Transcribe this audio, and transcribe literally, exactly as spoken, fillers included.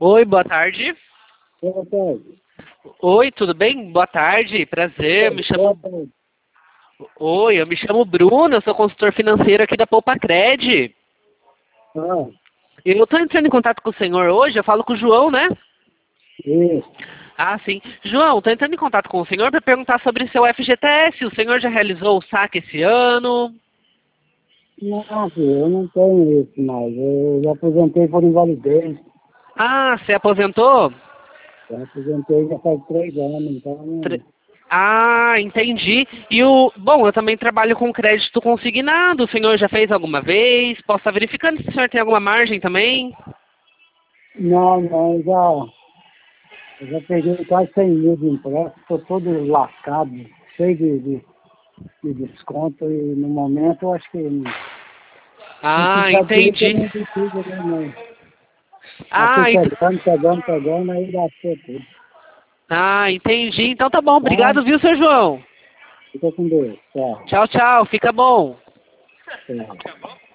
Oi, boa tarde. Boa tarde. Oi, tudo bem? Boa tarde, prazer. Me chamo... Oi, eu me chamo Bruno, eu sou consultor financeiro aqui da Poupa Cred. Ah, Eu estou entrando em contato com o senhor hoje, eu falo com o João, né? isso. Ah, sim. João, estou entrando em contato com o senhor para perguntar sobre seu F G T S. O senhor já realizou o saque esse ano? Não, filho, eu não tenho isso mais. Eu já aposentei por invalidez. Ah, você aposentou? Já aposentei já faz três anos, então Tre- não... Ah, entendi. E o... Bom, eu também trabalho com crédito consignado. O senhor já fez alguma vez? Posso estar verificando se o senhor tem alguma margem também? Não, não, eu já, eu já peguei quase cem mil de empréstimo, estou todo lascado, cheio de, de, de desconto e no momento eu acho que não, se Ah, ficar direito eu entendi. não preciso, né, não. Já fui Ah, ent... pegando, pegando, pegando, aí gastou tudo. ah, entendi. Então tá bom. Tá? Obrigado, viu, seu João? Fica com Deus. Tchau. Tchau, tchau. Fica bom. Tchau.